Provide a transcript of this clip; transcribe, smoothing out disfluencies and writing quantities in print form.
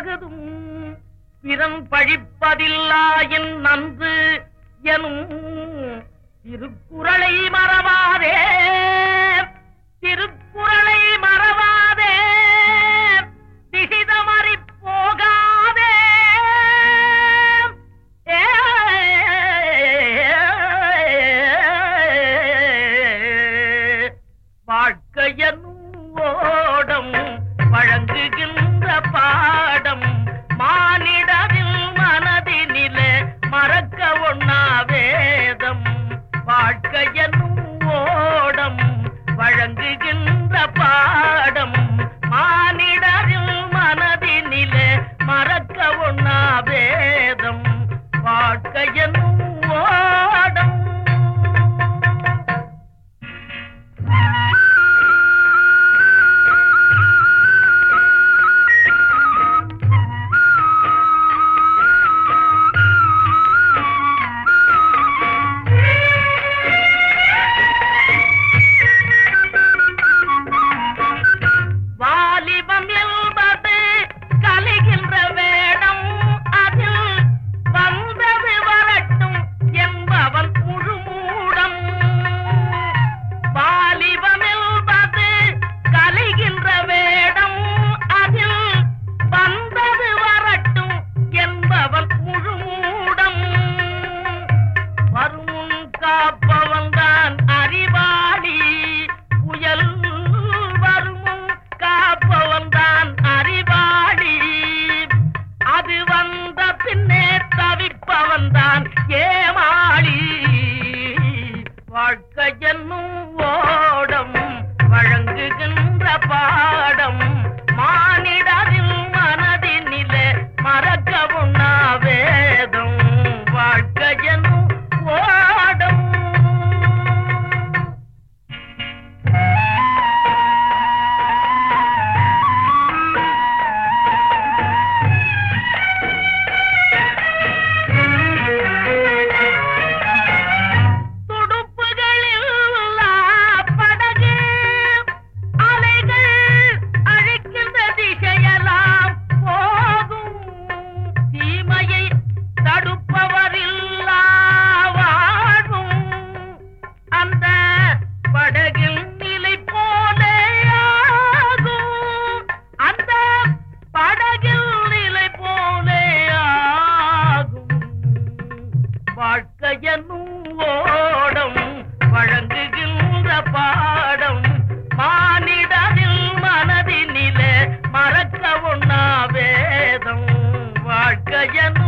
தகுதும் பிறன் பழிப்பதில்லாயின் நன்று எனும் திருக்குறளை மறவாதே, திருக்குறளை மறவாதே, திகிதமறி போகாதே. வாழ்க்கையனும் ஓடம் வழங்குகின்ற பாடம் மானிடரின் மனதினிலே மறக்க ஒண்ணா வேதம். வாழ்க்கையனும் ஓடம் வழங்குகின்ற பாடம் மானிடரின் மனதினிலே மறக்க ஒண்ணா வேதம். வாழ்க்கையனும் ஓடம். காப்பவன்தான் அறிவாளி, புயல் வருமுன் காப்பவன்தான் அறிவாளி. அது வந்த பின்னே தவிப்பவன்தான் ஏமாளி. வாழ்க்கை என்னும் ஓடம் வழங்குகின்ற பாடம் மானிடரின் மனதினிலே மறக்க உண்ணா வேதம். வாழ்க்கை என்னும் ஓடம். வாழ்க்கையனும் ஓடம் வழங்குகின்ற பாடம் மானிடரின் மனதினிலே மறக்க ஒண்ணா வேதம். வாழ்க்கையனும்